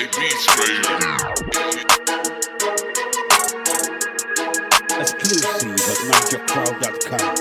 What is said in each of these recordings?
Beats, baby. Exclusive at MajorCrowd.com.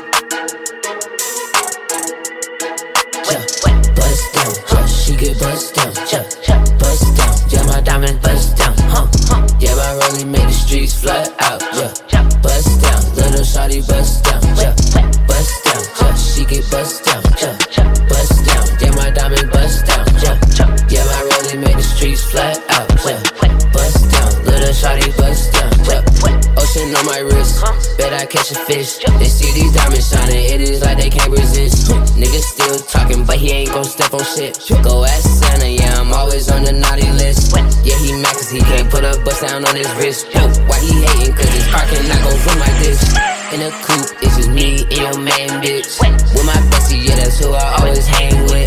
Bust down, she get bust down, bust down, yeah, my diamond bust down, yeah, my rollie made the streets fly out, yeah, bust down, little shawty bust down, bust down, she get bust down, bust down, yeah, my diamond bust down, yeah, my rollie made the streets fly out, yeah, bust down, little shawty bust down, ocean on my wrist, bet I catch a fish, they see these diamonds shining, it is like they can't resist, niggas still talking, but he ain't gon' step on shit, go ask Santa, yeah, I'm always on the naughty list, yeah, he mad cause he can't put a bust down on his wrist, why he hating cause his car cannot go run like this, in a coupe, it's just me and your man, bitch, with my bestie, yeah, that's who I always hang with,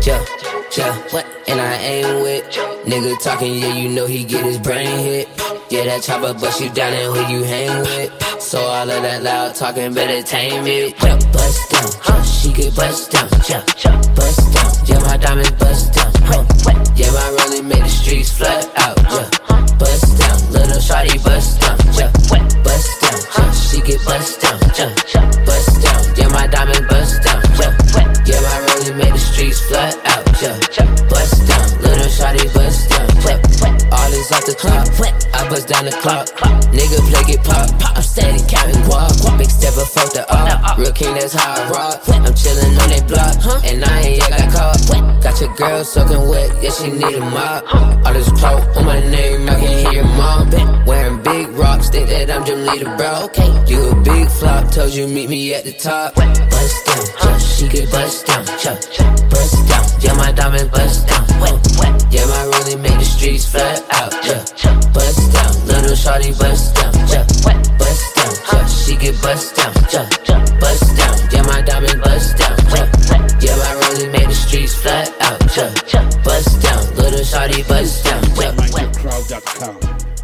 and I aim with, nigga talking, yeah, you know he get his brain hit, yeah, that chopper bust you down and who you hang with, so all of that loud talking better tame it, bust down, she get bust down, bust down, yeah, my diamond bust down, yeah, my rollie made the streets flood out, bust down, little shawty bust down, bust down, she get bust down, bust down, yeah, my diamond bust down, yeah, my rollie made the streets flood out, bust down, little shawty bust down, all is off the top, I bust down the clock, nigga play get pop, I'm steady counting guap, big stepper fuck the up, real king that's how I rock, I'm chillin' on that block, and I ain't yet got caught, got your girl soaking wet, yeah she need a mop, all this clout on my name, I can hear your mom, wearing big rocks, think that I'm Jim Leader, bro, you a big flop, told you meet me at the top, bust down, she get bust down, bust down, yeah my diamond bust down, yeah my rollie make the streets flat out, bust down, little shawty bust down, bust down, she get bust down, bust down, yeah my diamond bust down, yeah my rollie made the streets flat out, bust down, little shawty bust down, MajorCrowd.com.